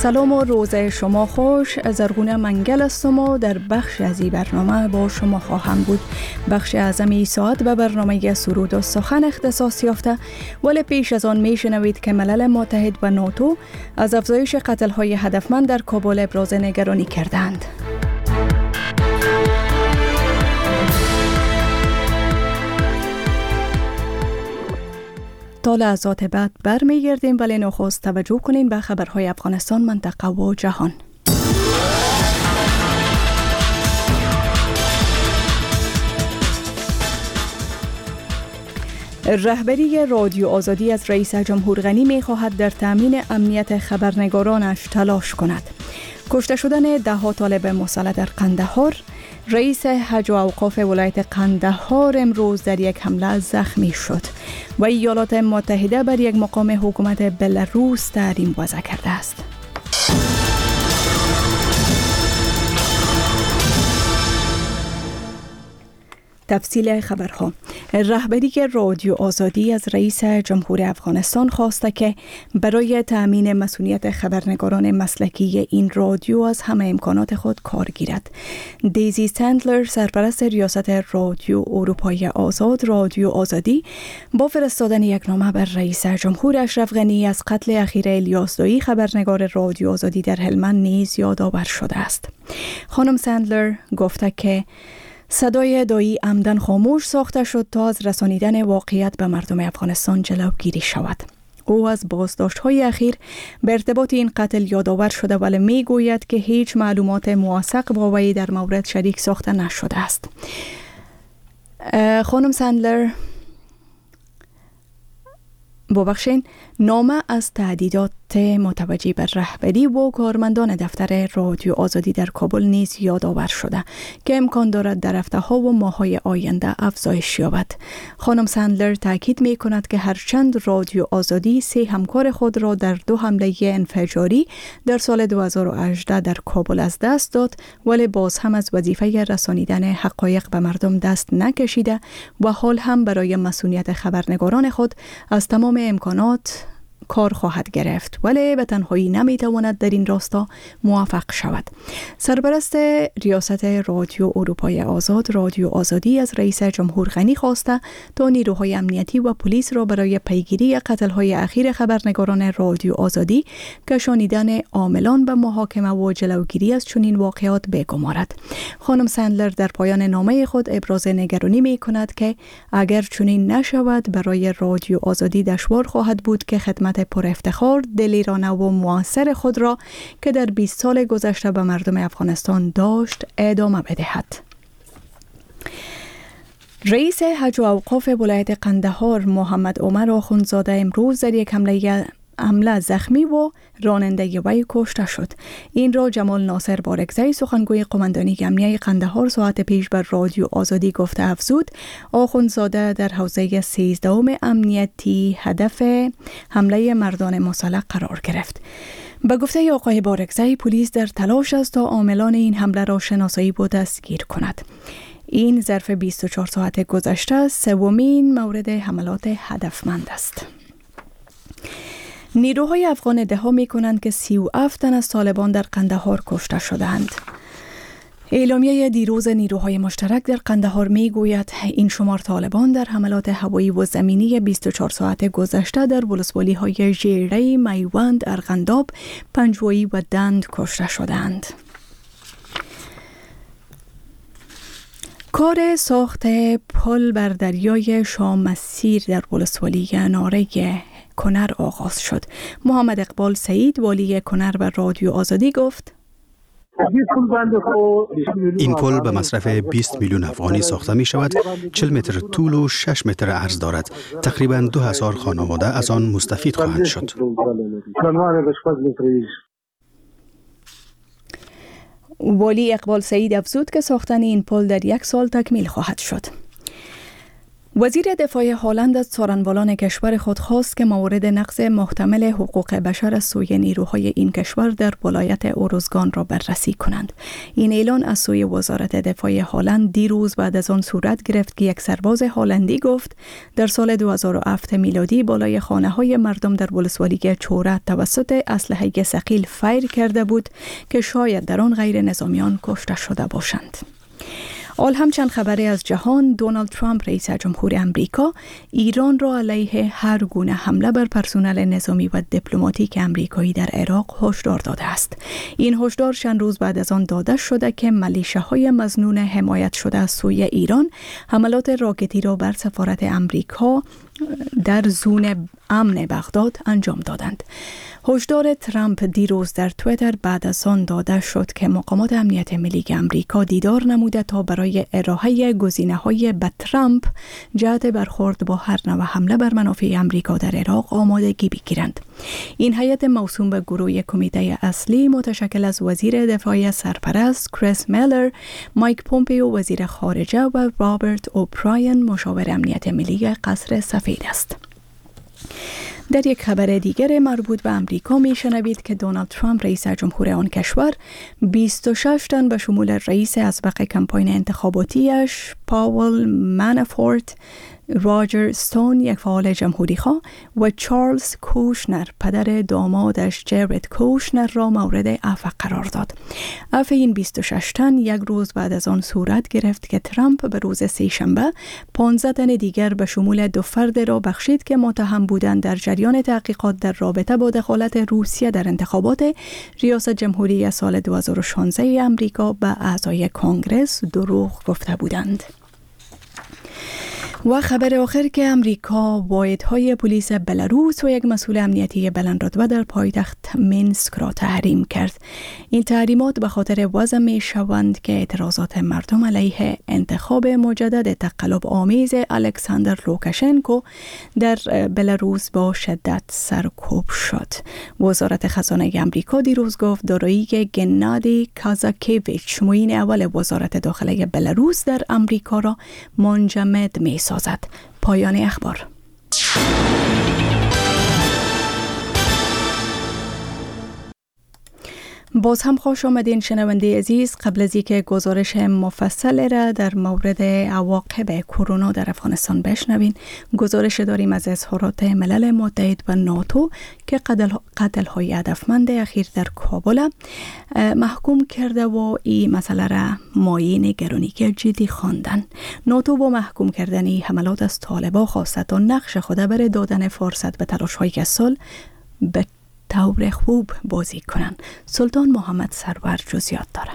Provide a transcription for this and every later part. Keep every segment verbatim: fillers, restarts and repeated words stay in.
سلام و روز شما خوش. زرغونه منگل هستم و در بخش از این برنامه با شما خواهم بود. بخش اعظم این ساعت به برنامه سرود و سخن اختصاص یافته، ولی پیش از آن میشنوید که ملل متحد و ناتو از افزایش قتل‌های هدفمند در کابل ابراز نگرانی کردند. تا لحظات بعد برمیگردیم، ولی نخست توجه کنین به خبرهای افغانستان، منطقه و جهان. رهبری رادیو آزادی از رئیس جمهور غنی می خواهد در تامین امنیت خبرنگارانش تلاش کند. کشته شدن ده ها طالب مسلح در قندهار. رئیس حج و اوقاف ولایت قندهار امروز در یک حمله زخمی شد و ایالات متحده بر یک مقام حکومت بلاروس تحریم وضع کرده است. تفصیل خبرها. رهبری رادیو آزادی از رئیس جمهور افغانستان خواسته که برای تأمین مسئولیت خبرنگاران مسلکی این رادیو از همه امکانات خود کار گیرد. دیزی سندلر، سرپرست ریاست رادیو اروپای آزاد رادیو آزادی، با فرستادن یک نامه بر رئیس جمهور اشرف غنی از قتل اخیر الیاس دایی خبرنگار رادیو آزادی در هلمند نیز یادآور شده است. خانم سندلر گفته که صدای دایی عمدن خاموش ساخته شد تا از رسانیدن واقعیت به مردم افغانستان جلوگیری شود. او از بازداشت‌های اخیر به ارتباط این قتل یادآور شده، ولی می گوید که هیچ معلومات موثق با وی در مورد شریک ساخته نشده است. خانم سندلر ببخشین نامه از تهدیدات متوجه بر رهبری و کارمندان دفتر رادیو آزادی در کابل نیز یادآور شده که امکان دارد در هفته‌ها و ماه‌های آینده افزایش یابد. خانم سندلر تاکید می کند که هرچند رادیو آزادی سه همکار خود را در دو حمله انفجاری در سال دو هزار و هجده در کابل از دست داد، ولی باز هم از وظیفه رسانیدن حقایق به مردم دست نکشیده و حال هم برای مسئولیت خبرنگاران خود از تمام امکانات کار خواهد گرفت، ولی به تنهایی نمیتواند در این راستا موفق شود. سرپرست ریاست رادیو اروپای آزاد رادیو آزادی از رئیس جمهور غنی خواسته تا نیروهای امنیتی و پلیس را برای پیگیری قتل‌های اخیر خبرنگاران رادیو آزادی، کشانیدن عاملان به محاکمه و جلوگیری از چنین واقعات بگمارد. خانم سندلر در پایان نامه خود ابراز نگرانی می کند که اگر چنین نشود برای رادیو آزادی دشوار خواهد بود که خدمت پر افتخار، دلیرانه و موثر خود را که در بیست سال گذشته به مردم افغانستان داشت ادامه بدهد. رئیس حج و اوقاف ولایت قندهار محمد عمر آخوندزاده امروز در یک حمله حمله زخمی و راننده وی کشته شد. این را جمال ناصر بارکزی، سخنگوی قماندانی امنیه قندهار، ساعت پیش بر رادیو آزادی گفته افزود آخوندزاده در حوزه سیزدهم امنیتی هدف حمله مردان مسلح قرار گرفت. به گفته آقای بارکزی، پلیس در تلاش است تا عاملان این حمله را شناسایی و دستگیر کند. این ظرف بیست و چهار ساعت گذشته سومین مورد حملات هدفمند است. نیروهای افغان ادعا می کنند که سی و هفت تن از طالبان در قندهار کشته شدند. اعلامیه دیروز نیروهای مشترک در قندهار می گوید این شمار طالبان در حملات هوایی و زمینی بیست و چهار ساعت گذشته در ولسوالی های ژیره، میوند، ارغنداب، پنجوایی و دند کشته شدند. کار ساخت پل بر دریای شام مسیر در ولسوالی ناره کنر آغاز شد. محمد اقبال سعید، والی کنر، به رادیو آزادی گفت این پل به مصرف بیست میلیون افغانی ساخته می شود. چهل متر طول و شش متر عرض دارد. تقریباً دو هزار خانواده از آن مستفید خواهند شد. والی اقبال سعید افزود که ساختن این پل در یک سال تکمیل خواهد شد. وزیر دفاع هلند از څارنوالان کشور خود خواست که موارد نقض محتمل حقوق بشر از سوی نیروهای این کشور در ولایت اوروزگان را بررسی کنند. این اعلان از سوی وزارت دفاع هلند دیروز بعد از آن صورت گرفت که یک سرباز هلندی گفت در سال دو هزار و هفت میلادی بالای خانه‌های مردم در ولسوالی چوره توسط اسلحه ثقیل فیر کرده بود که شاید در آن غیر نظامیان کشته شده باشند. آل همچند خبری از جهان، دونالد ترامپ رئیس جمهور امریکا ایران را علیه هر گونه حمله بر پرسنل نظامی و دیپلماتیک امریکایی در عراق هشدار داده است. این هشدار چند روز بعد از آن داده شده که میلیشیاهای مظنون حمایت شده از سوی ایران حملات راکتی را بر سفارت امریکا در زون امن بغداد انجام دادند. هشدار ترامپ دیروز در توییتر بعد از آن داده شد که مقامات امنیت ملی امریکا دیدار نموده تا برای ارائه گزینه‌های به ترامپ جهت برخورد با هر نوع حمله بر منافع امریکا در عراق آمادگی بگیرند. این هیئت موسوم به گروه کمیته اصلی متشکل از وزیر دفاع سرپرست کریس میلر، مایک پومپیو وزیر خارجه و رابرت اوبراین مشاور امنیت ملی قصر سفید است. در یک خبر دیگر مربوط به امریکا میشنوید که دونالد ترامپ رئیس جمهور آن کشور بیست و شش تن به شمول رئیس اسبق کمپاین انتخاباتیش پاول مانافورت، راجر ستون یک فعال جمهوری خواه و چارلز کوشنر پدر دامادش جرد کوشنر را مورد عفو قرار داد. عفو این بیست و شش تن یک روز بعد از آن صورت گرفت که ترامپ به روز سه شنبه پانزده تن دیگر به شمول دو فرد را بخشید که متهم بودند در جریان تحقیقات در رابطه با دخالت روسیه در انتخابات ریاست جمهوری سال دو هزار و شانزده امریکا به اعضای کنگرس دروغ گفته بودند. و خبر آخر که امریکا واحدهای پلیس بلاروس و یک مسئول امنیتی بلندرتبه در پایتخت مینسک را تحریم کرد. این تحریمات به خاطر وضع می شوند که اعتراضات مردم علیه انتخاب مجدد تقلب آمیز الکساندر لوکاشنکو در بلاروس با شدت سرکوب شد. وزارت خزانه امریکا دیروز گفت دارایی گنادی کازاکیویچ معین اول وزارت داخله بلاروس در امریکا را منجمد می سازد. پایان اخبار. باز هم خوش آمدین شنونده عزیز. قبل از اینکه گزارش مفصل را در مورد عواقب کرونا در افغانستان بشنوین، گزارش داریم از اظهارات ملل متحد و ناتو که قتل های هدفمند اخیر در کابل محکوم کرده و این مسئله را مایه نگرانی که جدی خواندن. ناتو با محکوم کردن حملات از طالبان خواسته تا نقش خود برای دادن فرصت به تلاش های صلح به طور خوب بازی کنند. سلطان محمد سرور جزئیات داره.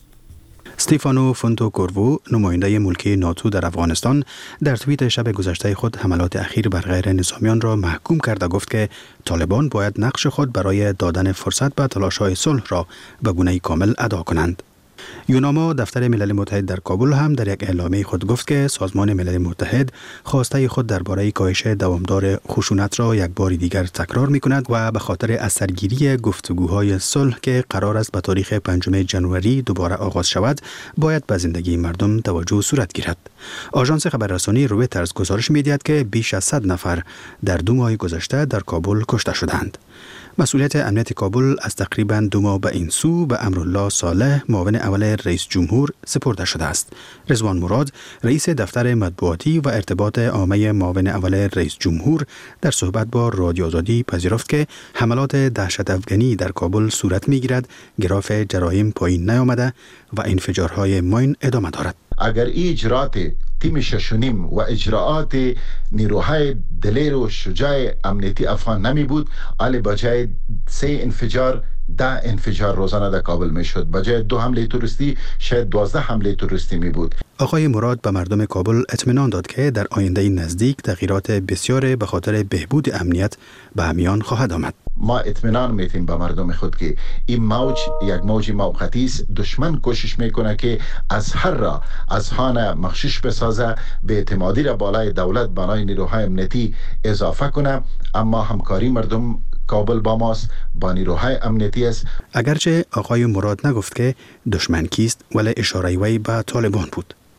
استیفانو فونتوکورو، نماینده ملکی ناتو در افغانستان، در توییت شب گذشته خود حملات اخیر بر غیر نظامیان را محکوم کرده گفت که طالبان باید نقش خود برای دادن فرصت به تلاش‌های صلح را به گونه کامل ادا کنند. یوناما، دفتر ملل متحد در کابل، هم در یک اعلامیه خود گفت که سازمان ملل متحد خواسته خود درباره کاهش دوامدار خشونت را یک بار دیگر تکرار می‌کند و به خاطر اثرگیری گفتگوهای صلح که قرار است به تاریخ پنجم ژانویه دوباره آغاز شود، باید به زندگی مردم توجه صورت گیرد. آژانس خبررسانی رویترز گزارش می‌دهد که بیش از صد نفر در دو ماه گذشته در کابل کشته شدند. مسئولیت امنیت کابل از تقریباً دو ماه به این سو به امرالله صالح، معاون اول رئیس جمهور، سپرده شده است. رضوان مراد، رئیس دفتر مطبوعاتی و ارتباط عامه معاون اول رئیس جمهور، در صحبت با رادیو آزادی پذیرفت که حملات دهشت افغانی در کابل صورت می‌گیرد، گراف جرایم پایین نیامده و انفجارهای ماین ادامه دارد. اگر این اجرات تیم ششونیم و اجراعات نیروهای دلیر و شجاع امنیتی افغان نمی بود، آلی بجای سه انفجار ده انفجار روزانه در کابل می شد. بجای دو حمله توریستی شاید دوازده حمله توریستی می بود. آقای مراد به مردم کابل اطمینان داد که در آینده نزدیک تغییرات بسیار به خاطر بهبود امنیت به همیان خواهد آمد. ما اطمینان میتیم به مردم خود که این موج یک موج موقتی است. دشمن کوشش میکنه که از هر راه از خانه مخشوش بسازه، به اعتمادی را بالای دولت بنای نیروهای امنیتی اضافه کنه، اما همکاری مردم کابل با ماست، با نیروهای امنیتی است. اگرچه آقای مراد نگفت که دشمن کیست، ولی اشاره وی به طالبان بود.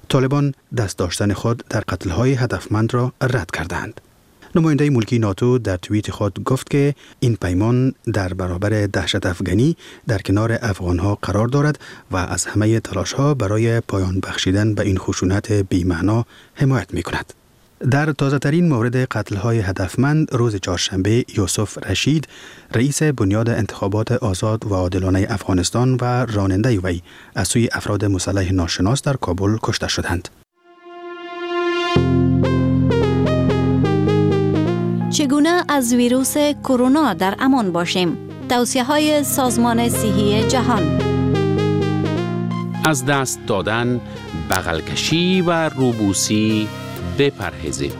طالبان دست داشتن خود در قتل‌های هدفمند را رد کردند. نماینده ملکی ناتو در توییت خود گفت که این پیمان در برابر دهشت افغانی در کنار افغانها قرار دارد و از همه تلاش‌ها برای پایان بخشیدن به این خشونت بی‌معنا حمایت می‌کند. در تازه ترین مورد قتل‌های هدفمند روز چهارشنبه یوسف رشید، رئیس بنیاد انتخابات آزاد و عادلانه افغانستان و راننده وی از سوی افراد مسلح ناشناس در کابل کشته شدند. چگونه از ویروس کرونا در امان باشیم؟ توصیه‌های سازمان صحی جهان. از دست دادن، بغل کشی و روبوسی بپرهیزید.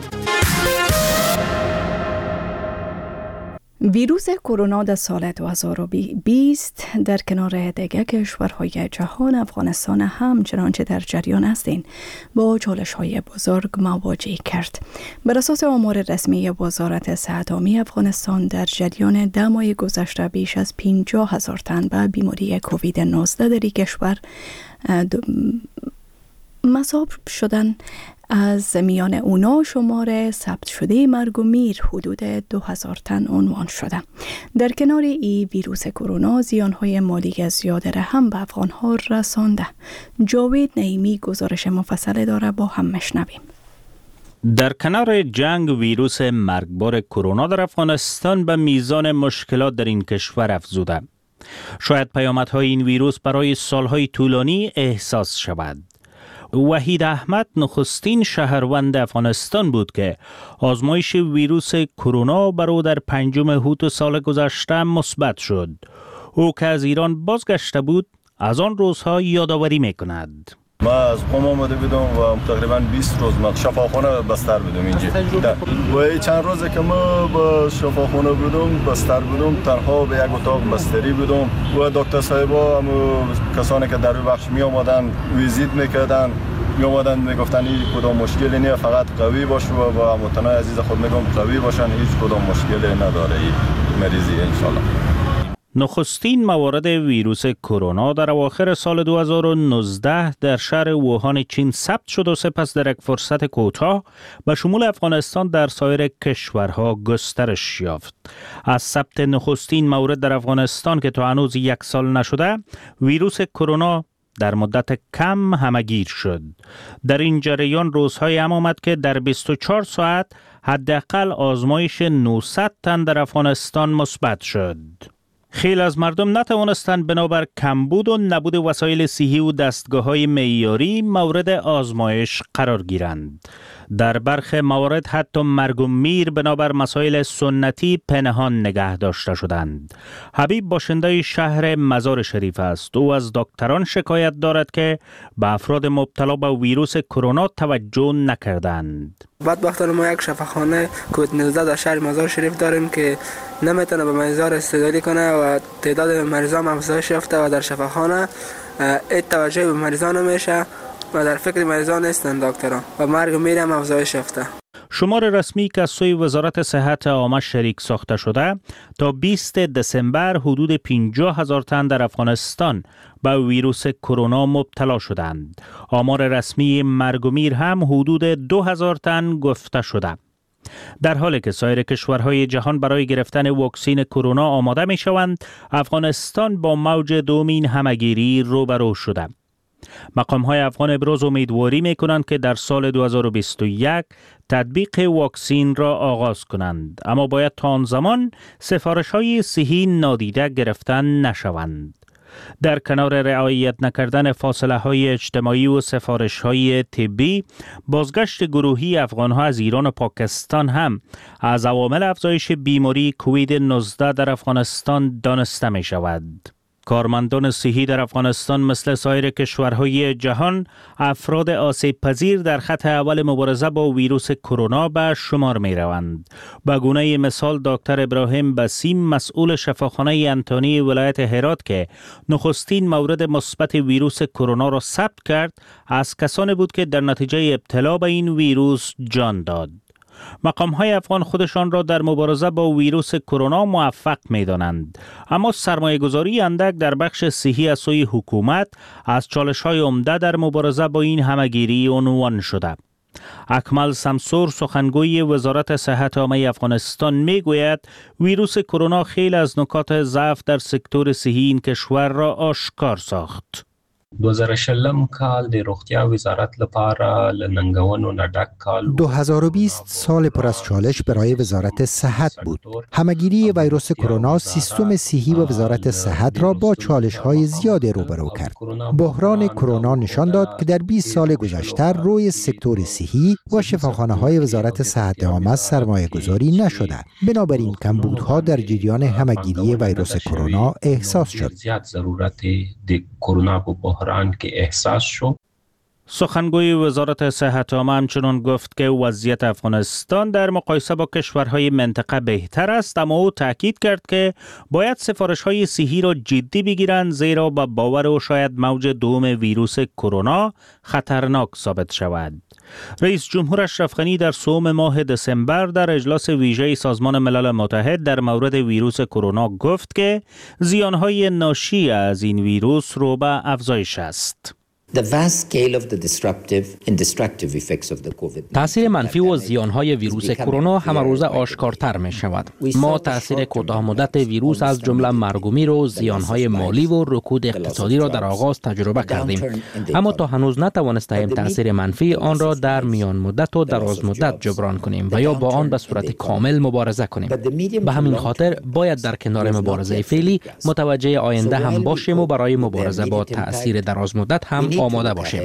ویروس کرونا در سال دو هزار و بیست در کنار دیگر کشورهای جهان افغانستان هم چنانچه در جریان هستند با چالش‌های بزرگ مواجه کرد. بر اساس آمار رسمی وزارت صحت عامه افغانستان در جریان ده ماه گذشته بیش از پنجاه هزار تن به بیماری کووید نوزده در کشور مصاب شدن. از میان اونا شمار ثبت شده مرگ و میر حدود دو هزار تن عنوان شده. در کنار ای ویروس کرونا زیانهای مالی زیاده را هم به افغانها رسانده. جاوید نعیمی گزارش مفصل داره، با هم مشنویم. در کنار جنگ ویروس مرگبار کرونا در افغانستان به میزان مشکلات در این کشور افزوده. شاید پیامدهای این ویروس برای سالهای طولانی احساس شود. وحید احمد نخستین شهروند افغانستان بود که آزمایش ویروس کرونا بر او در پنجم هوت سال گذشته مثبت شد. او که از ایران بازگشته بود از آن روزها یادآوری می‌کند. ما از قم آمده بودم و تقریبا بیست روز ما شفاخانه بستر بودم اینجا. و چند روزه که ما با شفاخانه بودم بستر بودم، تنها به یک اتاق بستری بودم و دکتر صاحبا هم کسانی که در بخش می آمدن ویزیت میکردن، می آمدن میگفتن هیچ کدام مشکلی نیست، فقط قوی باش و با هموطنان عزیز خود میگم قوی باشن، هیچ کدام مشکلی نداره این مریضی انشالله. نخستین موارد ویروس کرونا در اواخر سال دو هزار و نوزده در شهر ووهان چین ثبت شد و سپس در یک فرصت کوتاه به شمول افغانستان در سایر کشورها گسترش یافت. از ثبت نخستین مورد در افغانستان که تا هنوز یک سال نشده، ویروس کرونا در مدت کم همگیر شد. در این جریان روزهای هم آمد که در بیست و چهار ساعت حداقل آزمایش نهصد تن در افغانستان مثبت شد. خیلی از مردم نتوانستند بنابر کمبود و نبود وسایل صحی و دستگاه‌های معیاری مورد آزمایش قرار گیرند. در برخی موارد حتی مرگ و میر بنابر مسائل سنتی پنهان نگه داشته شدند. حبیب باشنده شهر مزار شریف است. او از دکتران شکایت دارد که به افراد مبتلا به ویروس کرونا توجه نکردند. بدبختانه ما یک شفاخانه کووید نوزده در شهر مزار شریف داریم که نمیتونه به مریضا استقبال کنه و تعداد مریضا هم افزایش یافته و در شفاخانه ای توجه به مریضا نمیشه و در فکر مریضا نیستن دکتران و مرگ و میر هم افزایش یافته. شمار رسمی که از سوی وزارت صحت عامه شریک ساخته شده تا بیست دسامبر حدود پنجاه هزار تن در افغانستان به ویروس کرونا مبتلا شدند. آمار رسمی مرگ و میر هم حدود دو هزار تن گفته شده. در حالی که سایر کشورهای جهان برای گرفتن واکسن کرونا آماده می شوند، افغانستان با موج دومین همگیری روبرو شده. مقام‌های افغان ابراز امیدواری می‌کنند که در سال دو هزار و بیست و یک تطبیق واکسن را آغاز کنند، اما باید تا آن زمان سفارش‌های صحی نادیده گرفته نشوند. در کنار رعایت نکردن فاصله‌های اجتماعی و سفارش‌های طبی، بازگشت گروهی افغان‌ها از ایران و پاکستان هم از عوامل افزایش بیماری کووید نوزده در افغانستان دانسته می‌شود. کارمندان صحی در افغانستان مثل سایر کشورهای جهان افراد آسیب پذیر در خط اول مبارزه با ویروس کرونا به شمار می روند. به گونه مثال دکتر ابراهیم بسیم مسئول شفاخانه انتونی ولایت هرات که نخستین مورد مثبت ویروس کرونا را ثبت کرد، از کسانی بود که در نتیجه ابتلا به این ویروس جان داد. مقام‌های افغان خودشان را در مبارزه با ویروس کرونا موفق می‌دانند، اما سرمایه‌گذاری اندک در بخش صحی از سوی حکومت از چالش‌های عمده در مبارزه با این همگیری عنوان شده. اکمل سمسور سخنگوی وزارت صحت عامه افغانستان میگوید ویروس کرونا خیلی از نکات ضعف در سکتور صحی این کشور را آشکار ساخت. دو هزار و شلم کال د روغتیا وزارت لپاره لننګونو نډک کال. دو هزار و بیست سال پر از چالش برای وزارت صحت بود. همگیری ویروس کرونا سیستم صحی و وزارت صحت را با چالش‌های زیاد روبرو کرد. بحران کرونا نشان داد که در بیست سال گذشته روی سکتور صحی و شفاخانه‌های وزارت صحت عامه سرمایه‌گذاری نشده. بنابراین کمبودها در جریان همگیری ویروس کرونا احساس شد. زیاد ضرورت د کرونا په بحران که احساس شد. سخنگوی وزارت صحت عامه همچنان گفت که وضعیت افغانستان در مقایسه با کشورهای منطقه بهتر است، اما او تاکید کرد که باید سفارش‌های صحی را جدی بگیرند، زیرا با باور او شاید موج دوم ویروس کرونا خطرناک ثابت شود. رئیس جمهور اشرف غنی در سوم ماه دسامبر در اجلاس ویژه سازمان ملل متحد در مورد ویروس کرونا گفت که زیانهای ناشی از این ویروس رو به افزایش است. تأثیر منفی و زیانهای ویروس کرونا همه روزه آشکارتر می شود. ما تأثیر کوتاه مدت ویروس از جمله مرگ و میر و زیانهای مالی و رکود اقتصادی را در آغاز تجربه کردیم، اما تا هنوز نتوانستیم تأثیر منفی آن را در میان مدت و دراز مدت جبران کنیم و یا با آن به صورت کامل مبارزه کنیم. به همین خاطر باید در کنار مبارزه فعلی متوجه آینده هم باشیم و برای مبارزه با تأثیر دراز مدت هم آماده باشیم.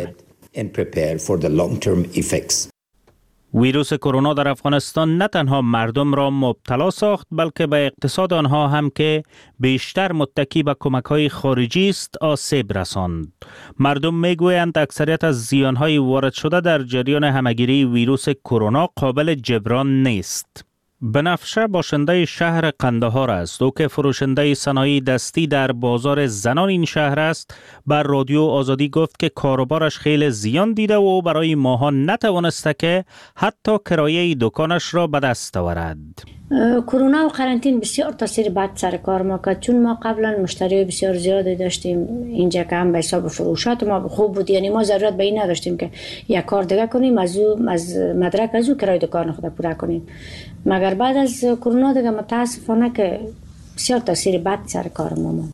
ویروس کرونا در افغانستان نه تنها مردم را مبتلا ساخت، بلکه به اقتصاد آنها هم که بیشتر متکی به کمک‌های خارجی است آسیب رساند. مردم میگویند اکثریت از زیان‌های وارد شده در جریان همگیری ویروس کرونا قابل جبران نیست. بنفشه باشنده شهر قندهار است. او که فروشنده صنایع دستی در بازار زنان این شهر است، بر رادیو آزادی گفت که کاروبارش خیلی زیان دیده و برای ماها نتوانسته که حتی کرایه دکانش را به دست آورد. کرونا و قرنطین بسیار تاثیر بد سر کار ما کرد، چون ما قبلا مشتری بسیار زیادی داشتیم اینجا که هم به حساب فروشات ما خوب بود، یعنی ما ضرورت به این نداشتیم که یک کار دیگه کنیم از او از مدرک از او کرایه دکان خود پورا کنیم. مگر بعد از کرونا دیگه متاسفانه که بسیار تاثیر بد سر کار ما ما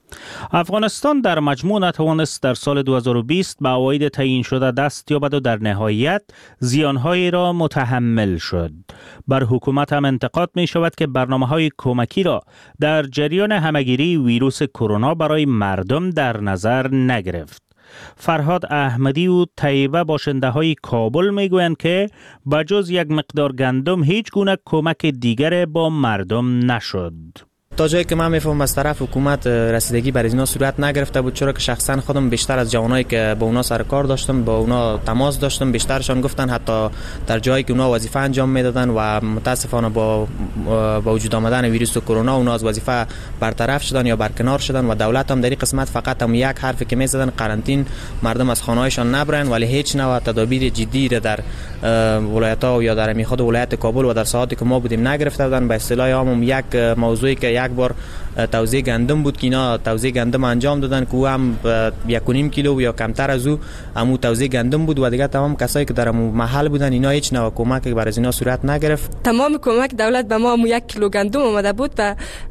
افغانستان در مجموع نتوانست در سال دو هزار و بیست به عواید تعیین شده دست یابد و در نهایت زیانهایی را متحمل شد. بر حکومت هم انتقاد می شود که برنامه‌های کمکی را در جریان همگیری ویروس کرونا برای مردم در نظر نگرفت. فرهاد احمدی و طیبه باشنده های کابل می گویند که بجز یک مقدار گندم هیچ گونه کمک دیگر با مردم نشد. تا جایی که من میفهمم از طرف حکومت رسیدگی بر اینا صورت نگرفته بود، چرا که شخصا خودم بیشتر از جوانایی که با اونا سر کار داشتم با اونا تماس داشتم، بیشترشان گفتن حتی در جایی که اونا وظیفه انجام میدادن و متاسفانه با با وجود آمدن ویروس کرونا اونا از وظیفه برطرف شدن یا برکنار شدن و دولت هم در این قسمت فقط هم یک حرفی که میزدن قرنطین، مردم از خانه‌هایشان نبرن، ولی هیچ نوع تدابیر جدی را در ولایت‌ها یا در خود ولایت کابل و در ساعاتی که ما بودیم نگرفته بودن. به اصطلاح عام یک موضوعی که یک بار توزیع گندم بود که اینا توزیع گندم انجام دادن که او هم یک و نیم کیلو یا کمتر از او همو توزیع گندم بود و دیگه تمام کسایی که در محل بودن اینا هیچ نوع کمک برای اینا صورت نگرفت. تمام کمک دولت به ما همو یک کیلو گندم اومده بود و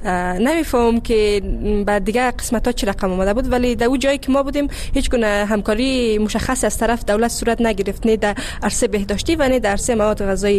نمیفهم که بعد دیگه قسمت‌ها چه رقم اومده بود، ولی در اون جایی که ما بودیم هیچ گونه همکاری مشخص از طرف دولت صورت نگرفت، نه در عرصه بهداشتی و نه در عرصه مواد غذایی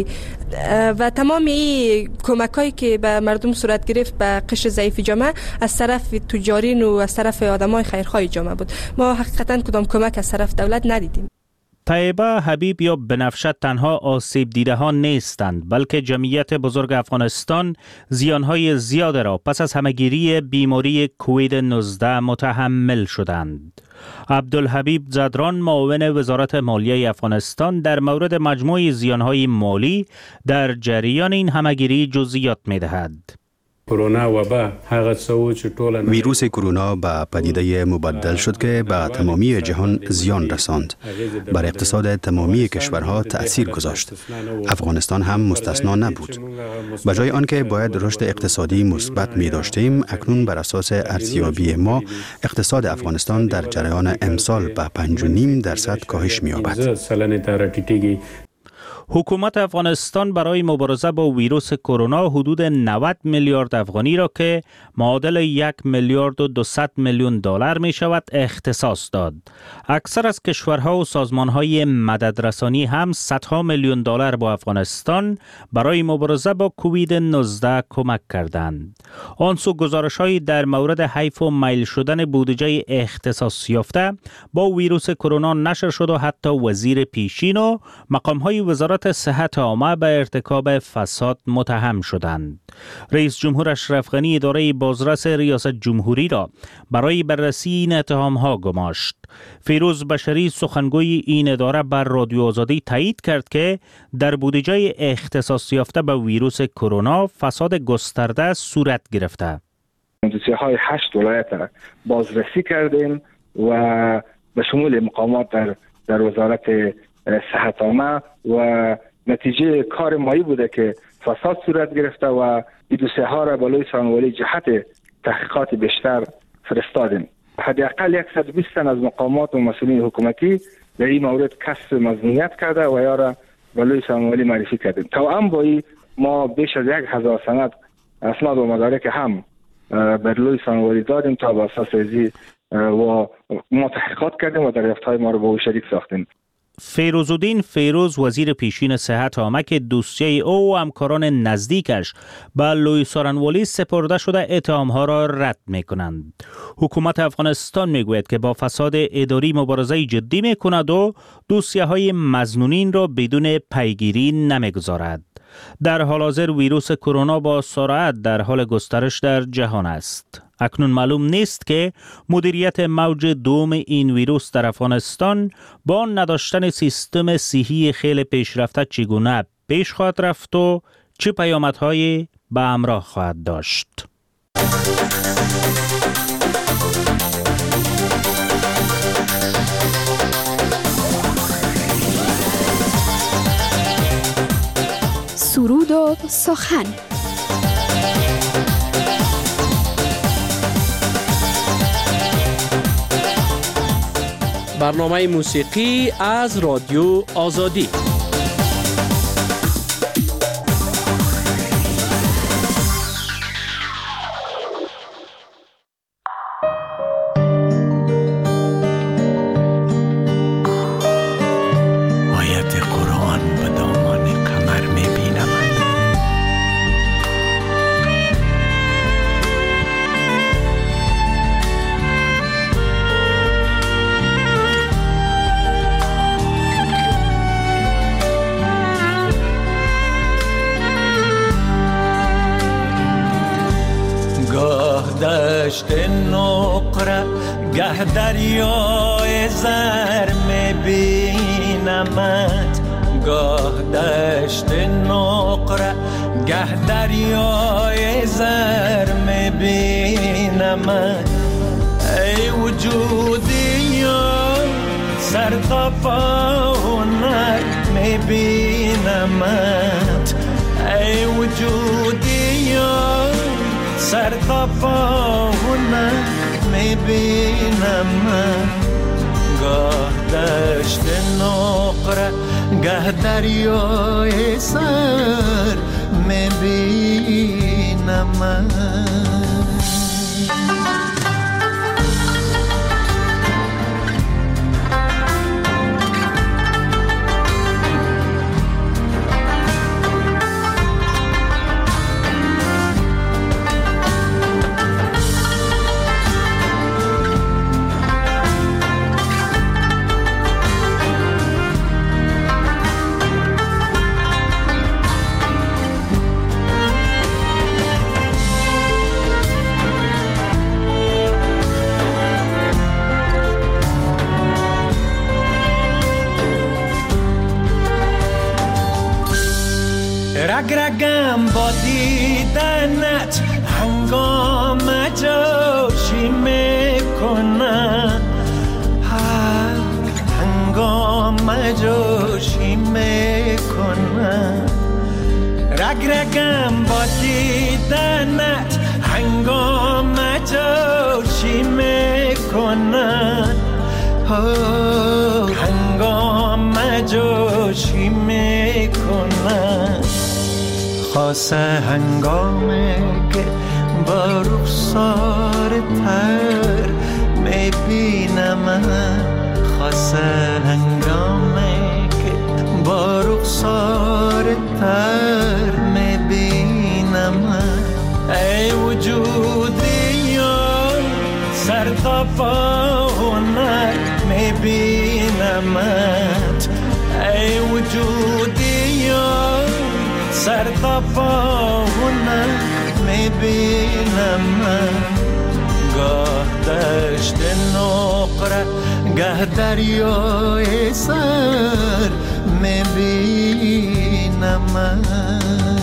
و تمام این کمکایی که به مردم صورت گرفت به قشر ضعیف جامعه از طرف تجارین و از طرف آدمای خیرخواه جامعه بود. ما حقیقتا کدام کمک از طرف دولت ندیدیم. طیبه حبیب یا بنفشه تنها آسیب دیده ها نیستند، بلکه جمعیت بزرگ افغانستان زیانهای زیاد را پس از همگیری بیماری کووید نوزده متحمل شدند. عبدالحبیب زدران معاون وزارت مالیه افغانستان در مورد مجموع زیانهای مالی در جریان این همگیری جزئیات می دهد. کرونا وبا هغه څه چې ټول ویروس کرونا به پدیده مبدل شد که به تمامی جهان زیان رساند. بر اقتصاد تمامی کشورها تأثیر گذاشت. افغانستان هم مستثنا نبود. به جای آنکه باید رشد اقتصادی مثبت می داشتیم، اکنون بر اساس ارزیابی ما اقتصاد افغانستان در جریان امسال به پنج و نیم درصد کاهش می یابد. حکومت افغانستان برای مبارزه با ویروس کرونا حدود نود میلیارد افغانی را که معادل یک میلیارد و دویست میلیون دلار می شود اختصاص داد. اکثر از کشورها و سازمانهای مددرسانی هم صدها میلیون دلار با افغانستان برای مبارزه با کووید نوزده کمک کردند. آن سو گزارش‌هایی در مورد حیف و میل شدن بودجه اختصاص یافته با ویروس کرونا نشر شد و حتی وزیر پیشین و مقام‌های وزارت صحت عامه به ارتکاب فساد متهم شدند. رئیس جمهور اشرف غنی اداره بازرس ریاست جمهوری را برای بررسی این اتهام‌ها گماشت. فیروز بشری سخنگوی این اداره بر رادیو آزادی تایید کرد که در بودجه اختصاص یافته به ویروس کرونا فساد گسترده صورت گرفته. های هشت ولایت بازرسی کردیم و به شمول مقامات در در وزارت صحت عامه و نتیجه کار مایی بوده که فساد صورت گرفته و این دوسیه ها را بالای سانوالی جهت تحقیقات بیشتر فرستادیم. حداقل صد و بیست تن از مقامات و مسئولین حکومتی در این مورد کسب مظنونیت کرده و یا را بالای سانوالی معرفی کردیم. توأم با این ما بیش از یک هزار سند اسناد و مدارک هم بالای سانوالی دادیم تا به اساس ازی و ما تحقیقات کردیم و دریافت‌های ما رو با او شریک ساختیم. فیروزالدین فیروز وزیر پیشین صحت عامه که دوسیه او و همکاران نزدیکش به لوی سارنوالی سپرده شده اتهام‌ها را رد می‌کنند. حکومت افغانستان میگوید که با فساد اداری مبارزه جدی می‌کند و دوسیه‌های مظنونین را بدون پیگیری نمی‌گذارد. در حال حاضر ویروس کرونا با سرعت در حال گسترش در جهان است. اکنون معلوم نیست که مدیریت موج دوم این ویروس در افغانستان با نداشتن سیستم صحی خیلی پیشرفته چگونه پیش خواهد رفت و چه پیامدهایی به همراه خواهد داشت. سرود و سخن. برنامه موسیقی از رادیو آزادی. دشت نقره گه دریای زر میبینمت، گاه دشت نقره گه دریای زر میبینمت. ای وجودی یا سر تا پاونک میبینمت، ای وجودی یا سر تا پاونک میبینمت. گاه دشت نقره گه دریای سر میبینمت. رگ رگم با دیدنت هنگام جوشی میکنن هنگام جوشی میکنن رگ رگم با دیدنت هنگام جوشی میکنن هنگام جوشی میکنن خاصه هنگامی که با رخسار تر میبینم خاصه هنگامی که با رخسار تر میبینم ای وجودی سر تا پا هنر میبینمت ای وجودی سر تا پا هنر میبینمت گاه دشت نقره گه دریای سر میبینمت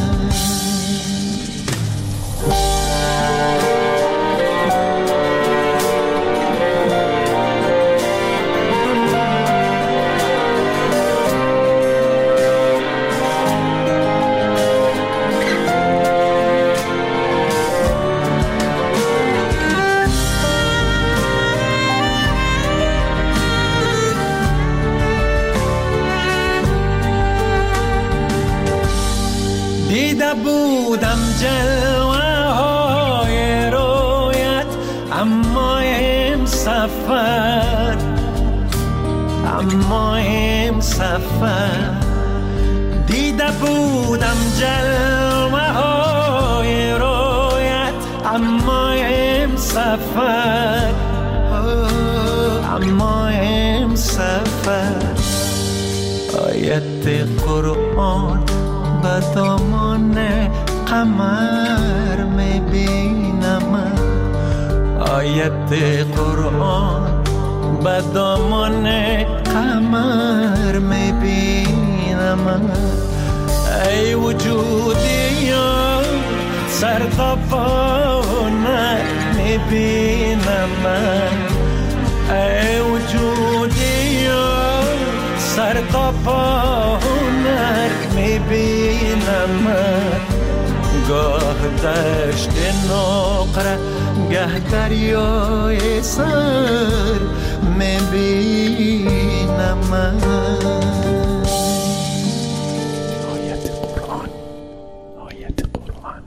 دیده بودم جلوه های رویت اما ام سفر اما ام سفر دیده بودم جلوه های رویت اما ام سفر اما ام سفر آیت قرآن به دامان قمر میبینم آیت قرآن به دامان قمر میبینم ای وجودی سر تا پا میبینم ای وجودی سر تا پا میبینم گاه دشت نقره گه دریای سر میبینم آیت قرآن آیت قرآن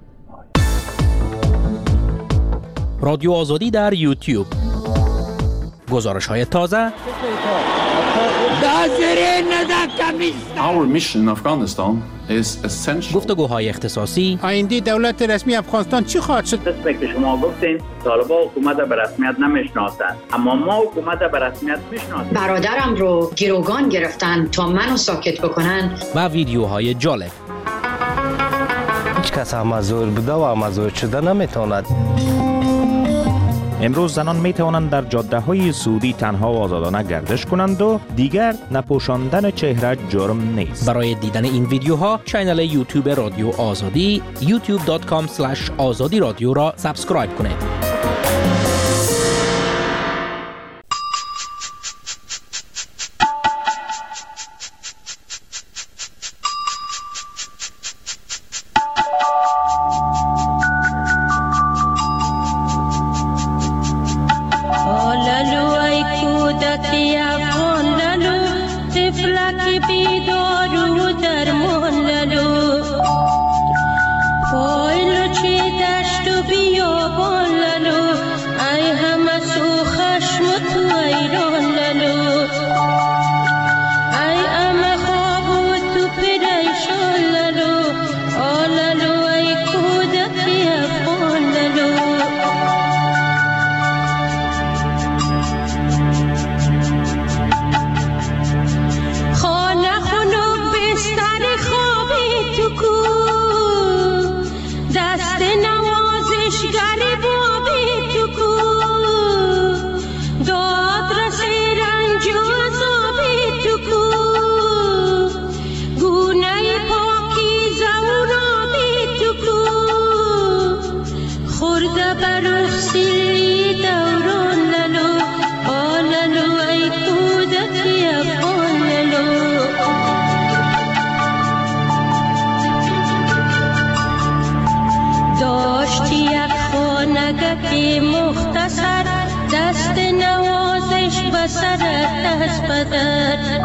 رادیو آزادی در یوتیوب گزارش های تازه Our mission in Afghanistan is essential. گفتگوهای اختصاصی آینده دولت رسمی افغانستان چی خواهد شد؟ دست که شما گفتین طالبان حکومت به رسمیت نمیشناسند اما ما حکومت به رسمیت میشناسیم. برادرم رو گروگان گرفتن تا منو ساکت بکنن و ویدیوهای جالب. هیچ کس هم زور بوده و مزور شده نمیتواند. امروز زنان می توانند در جاده های سعودی تنها و آزادانه گردش کنند و دیگر نپوشاندن چهره جرم نیست. برای دیدن این ویدیوها کانال یوتیوب رادیو آزادی یوتیوب دات کام اسلش آزادی رادیو را سابسکرایب کنید. خانه خونه بدر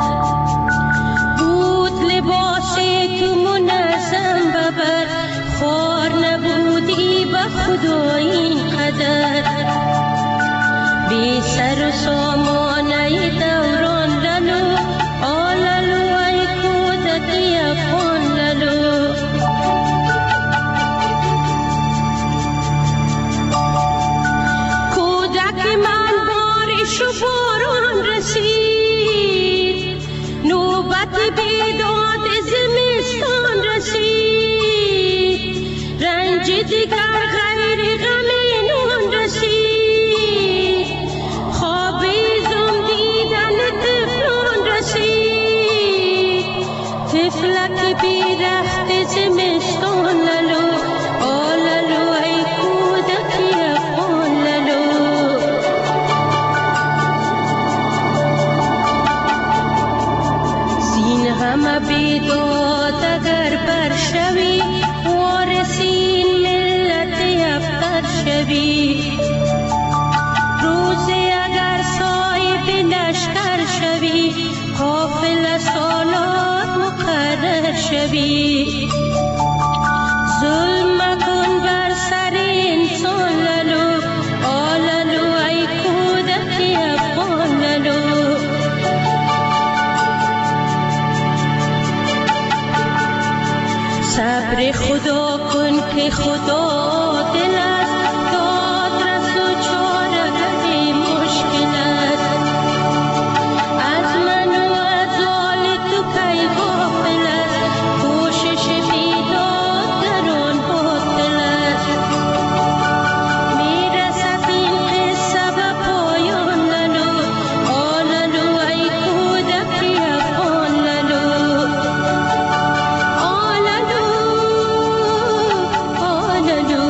بود لباس تو منظم ببر خوار نبودی به خدا این قدر بی سر و سامانه دوران لالو آلالو ای کودکی افغان لالو کودک من بارش و باران رسید نوبت بیداد زمستان رسید رنج دیگر غیر غم نون رسید خوابیزم دیدن طفلان رسید طفلک بی رخت زمستان لالو آلالو ای کودکی افغان لالو زین غم بیداد اگر برشوی وارثین ملت افطر شوی روزی اگر صاحب لشکر شوی قافل سالات مقرر شوی ظلم مکن بر سر انسان لالو آلالو ای کودکی افغان لالو صبر خدا کن که خدا دل است داد رس و چاره به مشکل است از من و از آل تو کی غافل است کوشش بیداد در آن باطل است میرسد این قصه به پایان لالو آلالو ای کودکی افغان لالو آلالو آلالو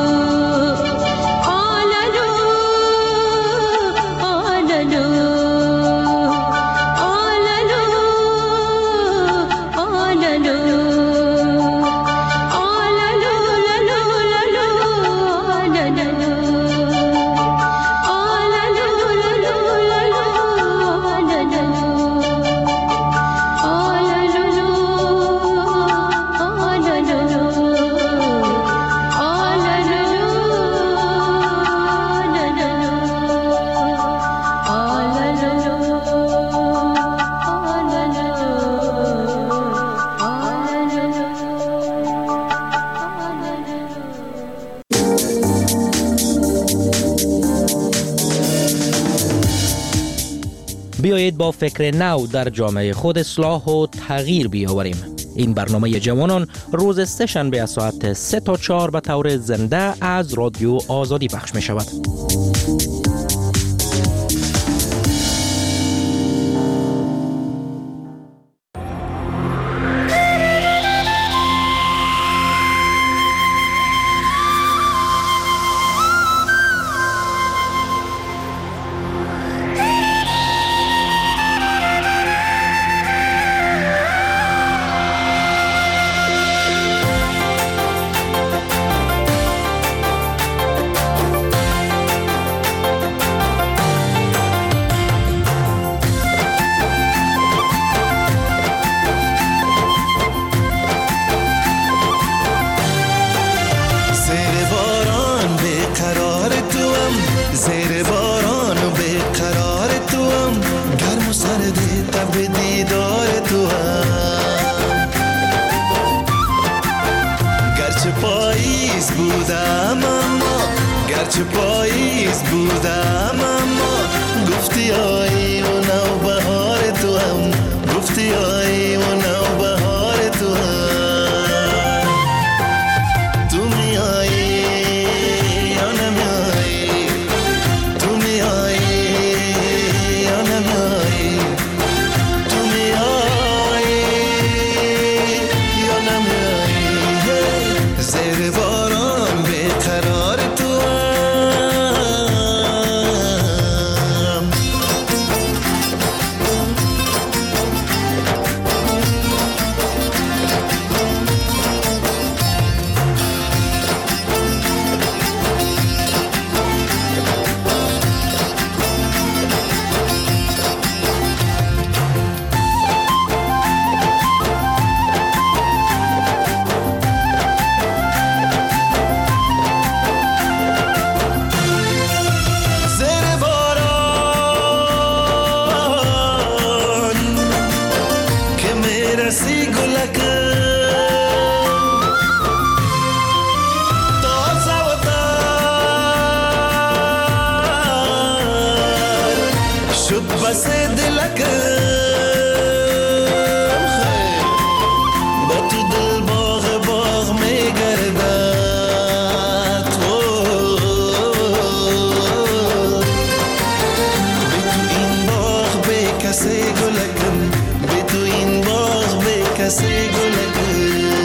بیایید با فکر نو در جامعه خود اصلاح و تغییر بیاوریم. این برنامه جوانان روز سه شنبه از ساعت سه تا چهار به طور زنده از رادیو آزادی پخش می شود. کسی گلکه تازه و تر شد بس دلکه با تو دل باغ باغ میگردد بی تو این باغ بی کسی گلکم بی تو این باغ بی کسی گلکم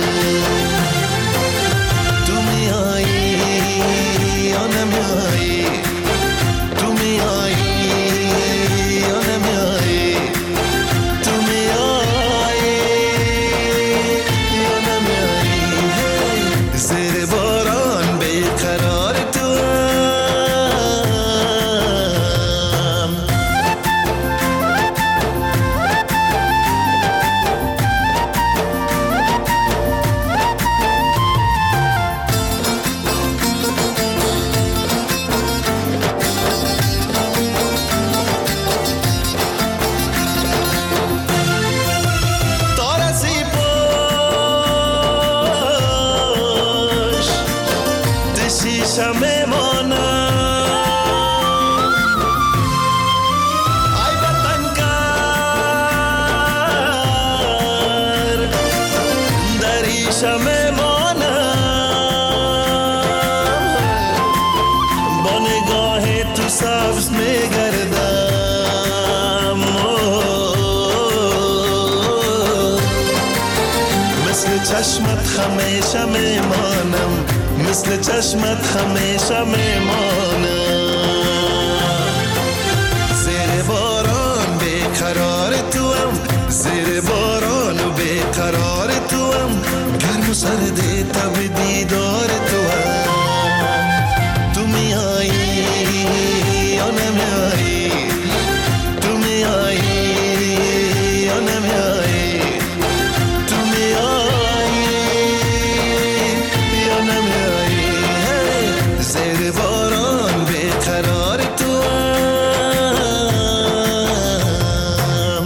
تو میایی یا نمیایی تو میایی یا نمیایی تو میایی یا نمیایی زیر باران بیقرار تو هم تارسی پاش دشیشم میمانم ای وطن کر دریشم میمانم با نگاه تو سبز میگردم مثل چشمت همیشه میمانم مثل چشمت همیشه میمانم زیر باران بیقرار تو هم زیر باران و بیقرار تو هم گرم و سرد تب دیدار تو هم تو میایی یا نمیایی تو میایی یا نمیایی تو میایی یا نمیایی زیر باران بیقرار تو هم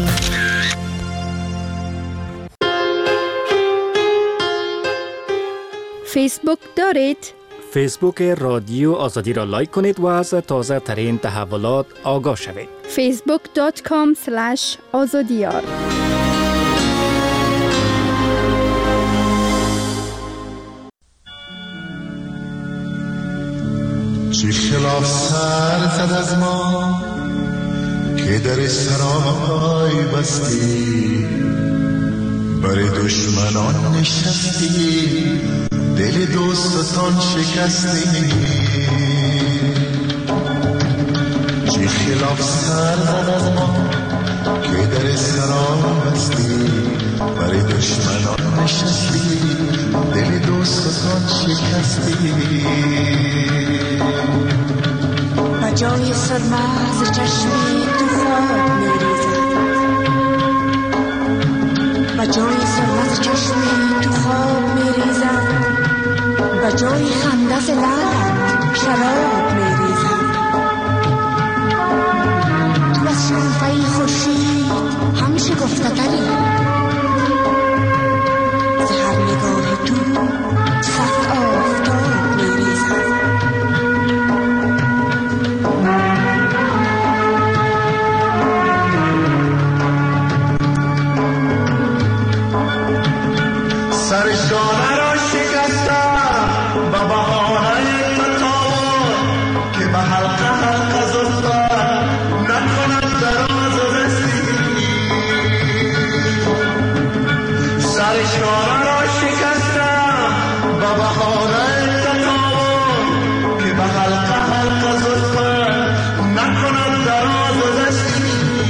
فیسبوک دارید؟ فیسبوک رادیو آزادی را لایک کنید و از تازه ترین تحولات آگاه شوید. فیسبوک دات کام سلش آزادیار. چی خلاف سر زد از ما که در سرای بستی برای دشمنان نشستی دل دوستان شکستی چی خلاف سر زد از ما که در سرای بستی برای دشمنان نشستی دل دوستان شکستی بجای سرمه ز چشمی تو خواب میریزد بجای سرمه ز چشمی تو خواب میریزد بجای خنده ز لبت شراب میریزد تو از شنفه خورشید هم شکفته تری ز هر نگاه تو صد آفتاب میریزد سرشانه را شکستم با بهانه تطاول که به حلقه حلقه زفتن نکند دراز و رسی سرشانه را شکستم با بهانه تطاول که به حلقه حلقه زفتن نکند دراز و رسی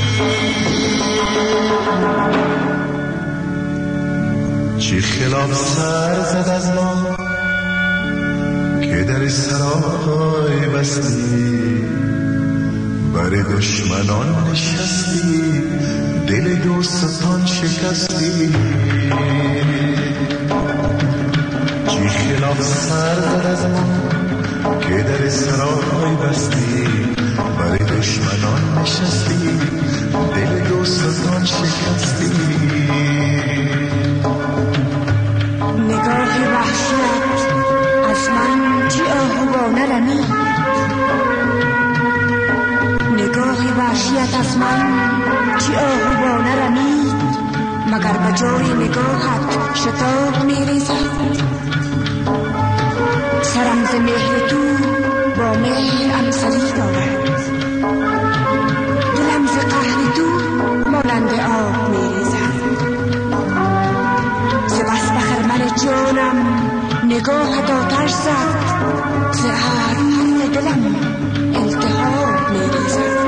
چی خلاف سر زد از ما که در سرای بستی برای دشمنان نشستی دل دوستان شکستی چی خلاف سر زد از ما که در سرای بستی برای دشمنان نشستی دل دوستان شکستی مگر به جای نگاهت شتاب میریزد. سرم ز مهر تو با مهر امسلی دارد، دلم ز قهر تو مانند آب میریزد. ز بس به خرمن جانم نگاهت آتش زد، ز هر حرف دلم التهاب میریزد.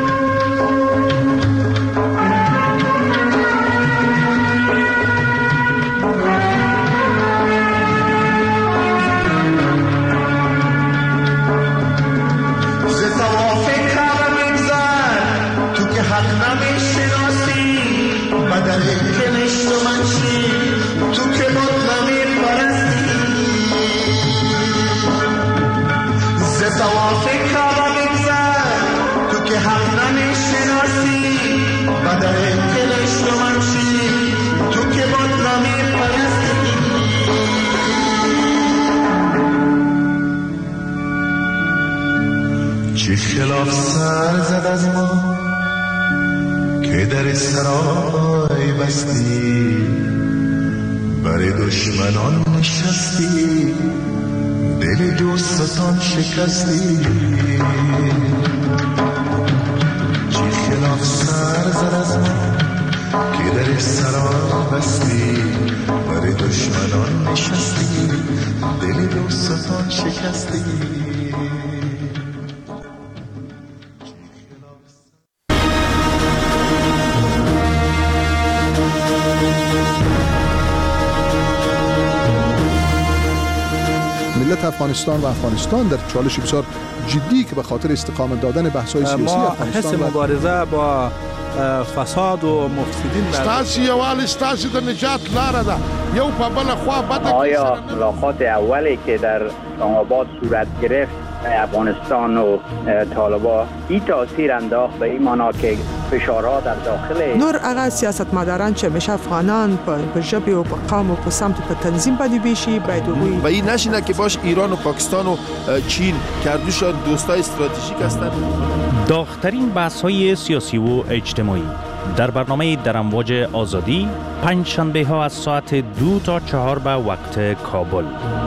چه خلاف سر زد از ما که در سرای بستی، بر دشمنان نشستی، دل دوستان شکستی. چه خلاف سر زد از ما که در سرای بستی، بر دشمنان نشستی، دل دوستان شکستی. ملت افغانستان و افغانستان در چالش بسیار جدی که به خاطر استقامت دادن بحث‌های سیاسی افغانستان ما حس مبارزه با فساد و مفسدین ستاسي یوال ستاسي د نجات لاره ده یو په بل خوا بده. آیا ملاقات اولی که در آباد صورت گرفت افغانستان و طالبان این تاثیر انداخت به این معنا که فشارها در داخل نور هغه سیاستمداران چې همیشه افغانان په ژبه او په قوم او په سمت په تنظیم باندې بیشي باید وي و این نشینه که باش ایران و پاکستان و چین کردوشان دوستای استراتژیک هستند. داغ‌ترین بحث‌های سیاسی و اجتماعی در برنامه در امواج آزادی پنج شنبه ها از ساعت دو تا چهار به وقت کابل.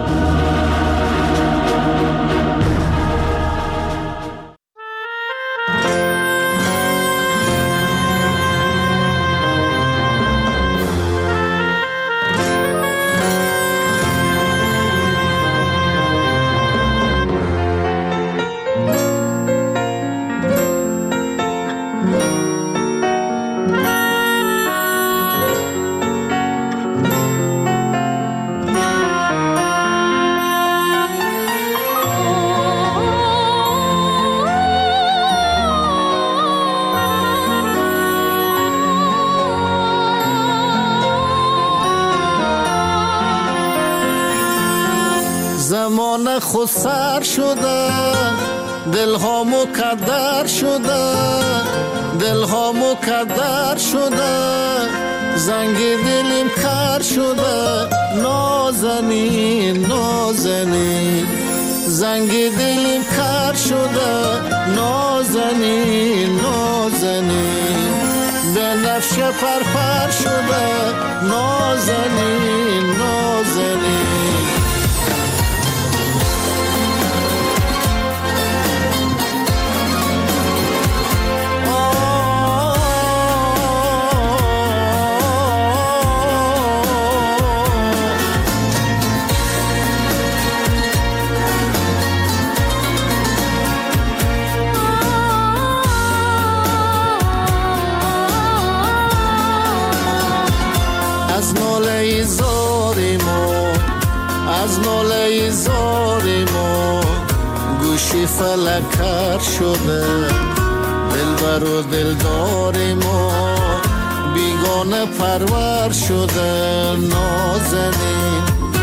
زمان خود سر شده، دل ها مکدر شده، دل ها مکدر شده، زنگ دلیم خر شده، نازنین نازنین، زنگ دلیم خر شده، نازنین نازنین، به نفش پرپر شده، نازنین نازنین. از ناله زاری ما، از ناله زاری ما، گوشی فلکر شده، دلبر و دلدار ما، بیگانه پرور شده، نازنین.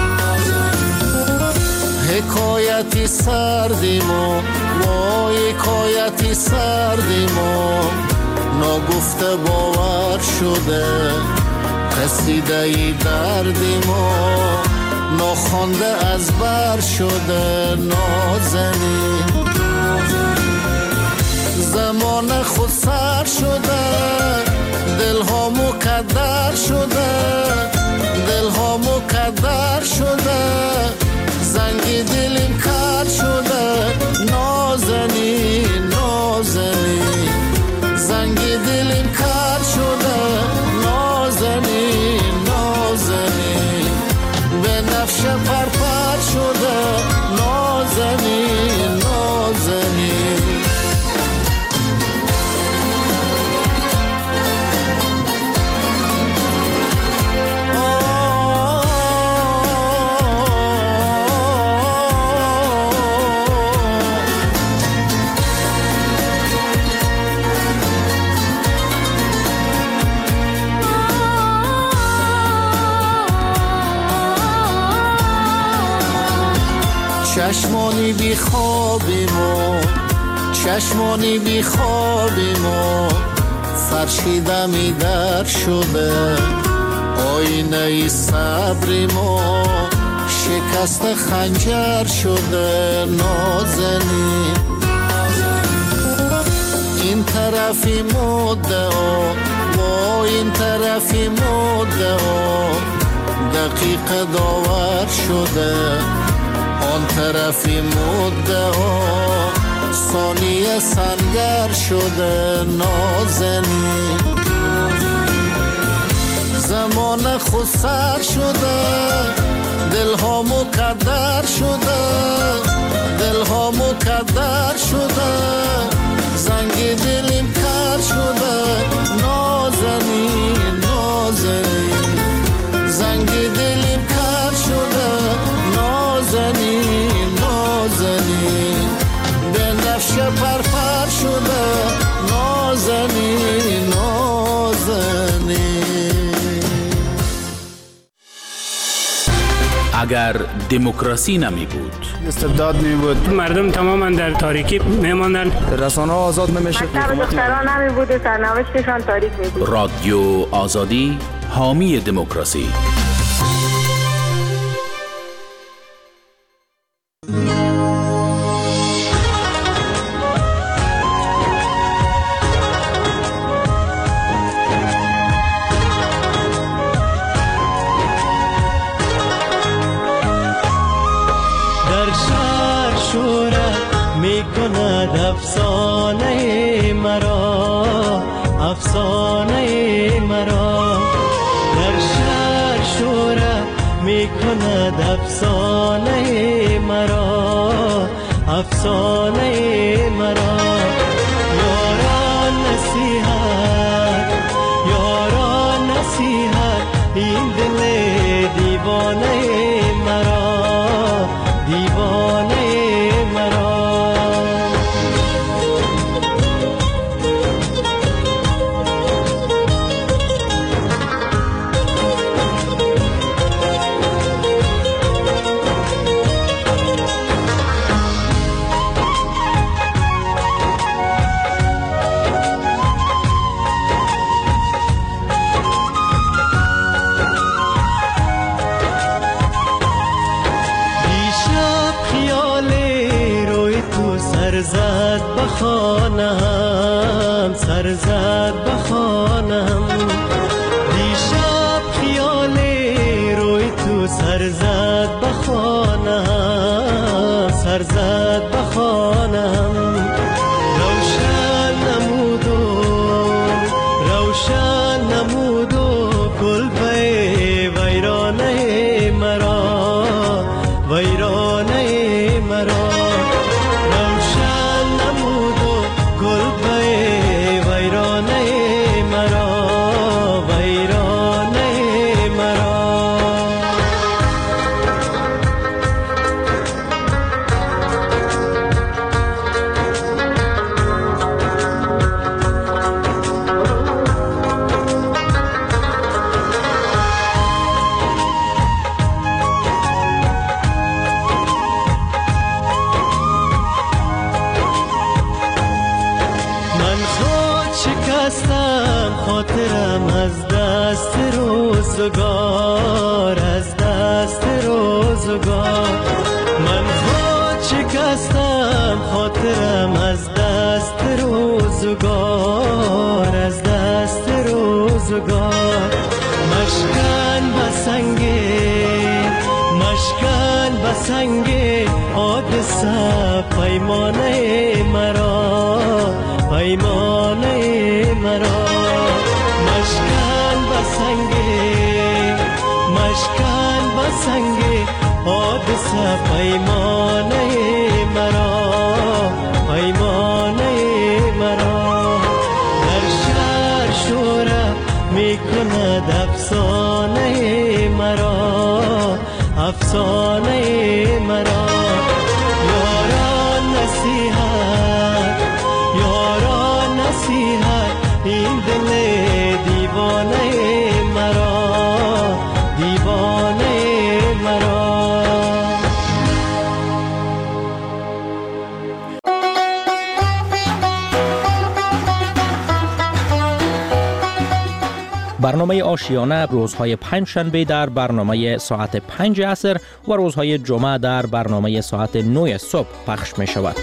حکایتی سردی ما، وای حکایتی سردی ما، ناگفته باور شده، قصیده ای دردی ما، ناخوانده از بر شده، نازنین. زمان خود سر شده، دل ها مکدر شده، شده زنگ دلم کار شده نازنین نازنین زنگ دلم کار شده نازنین نازنین به نفش پرپر شده نازنین نازنین چشمانی بی خوابی ما چشمانی بی خوابی ما فرشیده می در شده آینه ای صبر ما شکست خنجر شده نازنین این طرفی مدعا و این طرفی مدعا دقیق داور شده آن طرفی مدعا ثانیه سنگر شده نازنین زمان خود سر شده دلها مقدر شده دلها مقدر شده زنگ دلم کر شده نازنین نازنین زنگ دلم کر شده نازنین نازنین به نفش پرپر شده نازنین نازنین اگر دموکراسی نمی بود استبداد می بود مردم تماما در تاریکی می ماندن رسانه ها آزاد نمیشه دختران نمی بود و سرنوشتشان تاریک می بود رادیو آزادی حامی دموکراسی افسانه مرا افسانه مرا در شهر شوره می کند افسانه مرا افسانه مرا یاران نصیحت یاران نصیحت این دل دیوانه مرا دیوانه مرا سرزد بخانم سرزد بخانم دیشب خیال روی تو سرزد بخانم سرزد بخانم روشن نمودو روشن نمودو گل به ویرانه مرا ویرانه مرا خاطرم از دست روزگار از دست روزگار من خود شکستم خاطرم از دست روزگار از دست روزگار مشکن بسنگه سنگ حادثه پیمانه مرا پیمانه مرا مشکن به سنگ مشکن به سنگ حادثه پیمانه مرا پیمانه مرا در شهر شوره میکند افسانه مرا افسانه مرا یاران نصیحت یاران نصیحت این دل دیوانه مرا دیوانه مرا. برنامه آشیانه روزهای پنج شنبه در برنامه ساعت پنج عصر و روزهای جمعه در برنامه ساعت نه صبح پخش می شود.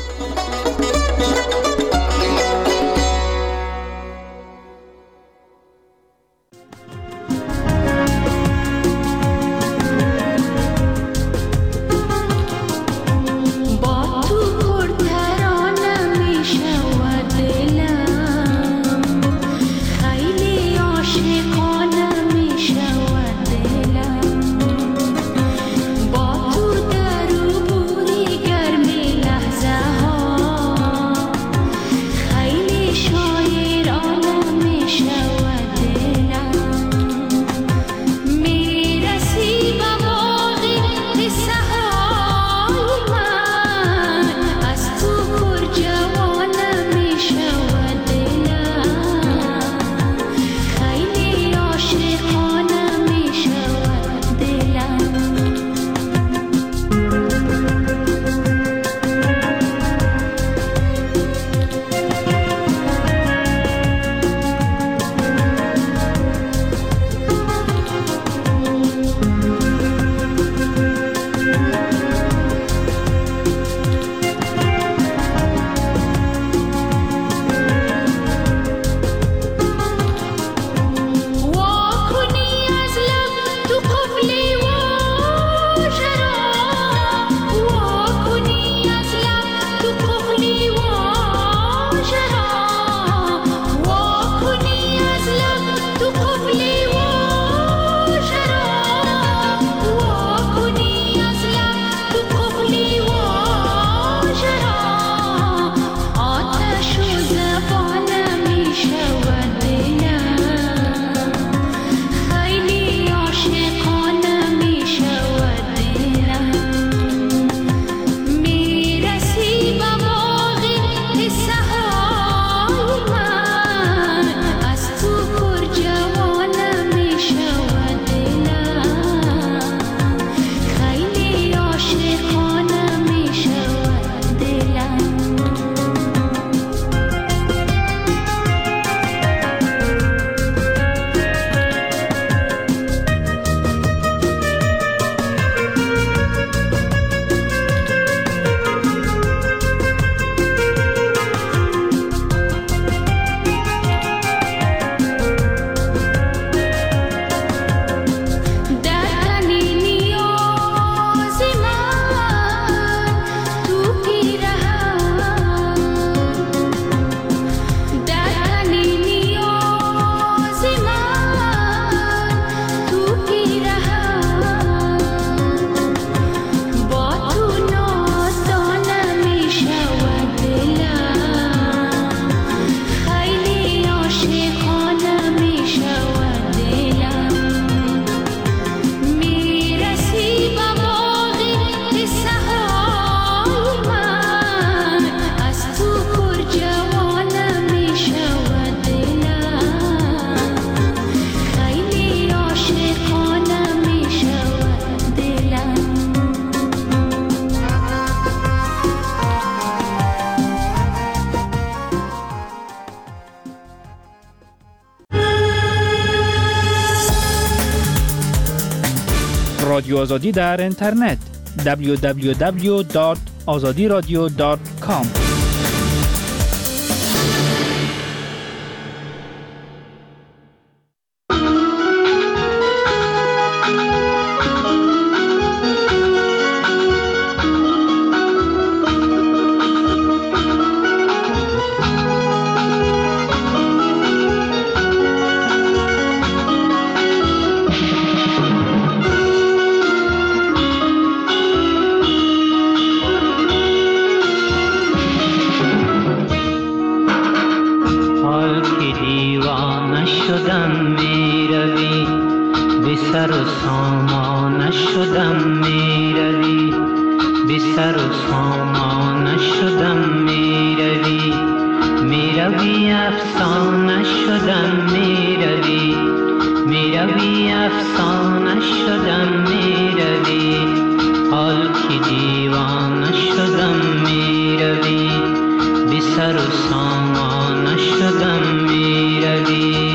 رادیو آزادی در اینترنت دبلیو دبلیو دبلیو دات آزادی رادیو دات کام. و سامانش شدم میروی، بی سر و سامانش شدم میروی، میروی افسانش شدم میروی، میروی افسانش شدم میروی، حال که دیوانش شدم میروی، بی سر و سامانش شدم میروی.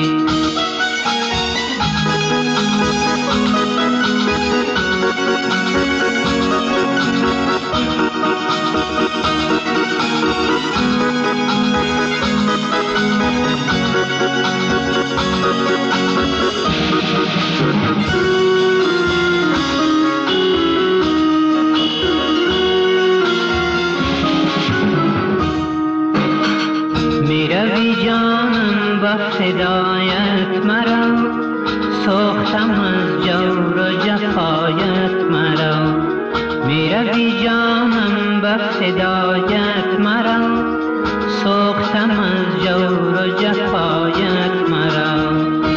میروی جانم با فدایت مرا، سوختم از جور و جفایت مرا، میروی جانم با فدایت مرا، سوختم از جور و جفایت مرا،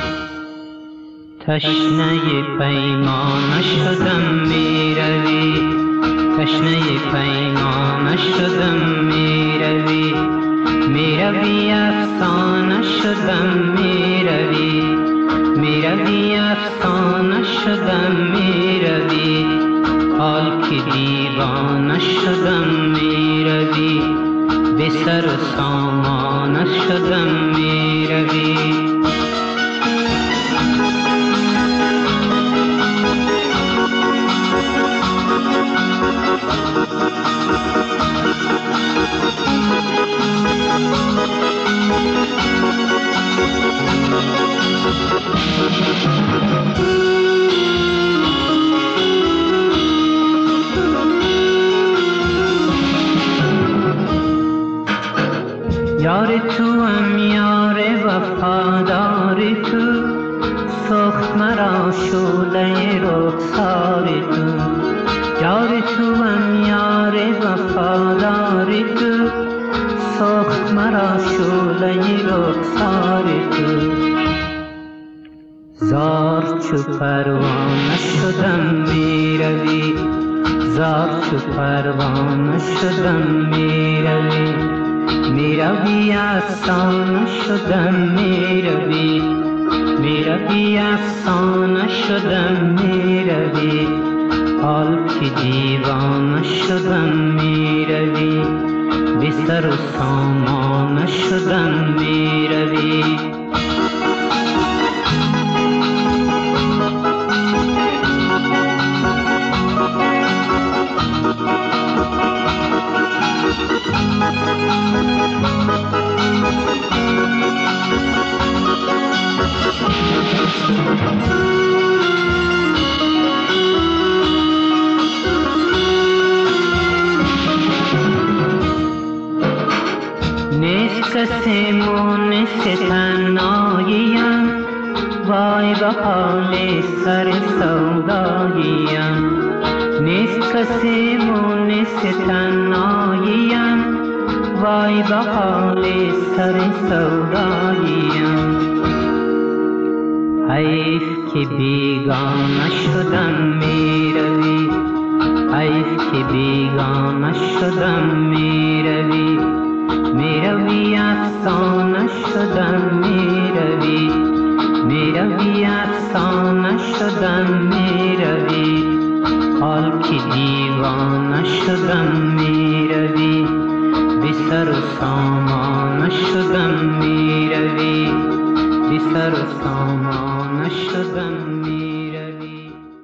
تشنه پیمانش شدم میروی، تشنه پیمانش شدم میروی، میروی افسانه شدم میروی، میروی افسانه شدم میروی، حال که دیوانه شدم میروی، بی سر و سامانه شدم میروی. یار تو هم یار وفادار تو، سخت مرا شعله رخسار تو، یار تو هم یار وفادار تو، سخت مرا شعله رخسار تو، زار چو پروانه شدم میروی، زار چو پروانه شدم میروی، میروی افسانه شدم میروی، میروی افسانه شدم میروی، حال که دیوانه شدم میروی، بی سر و سامانه شدم میروی. نیست کسی مونس تنهاییم، وای به حال سر سوداییم، نیست کسی مونس تنهاییم، وای به حال سر سوداییم، حیف که بیگانه شدم میروی، حیف که بیگانه شدم میروی، میروی افسانه شدم میروی، میروی افسانه شدم میروی، حال که دیوانه شدم میروی، بی سر و سامانه شدم میروی، بی سر و سامانه شدم.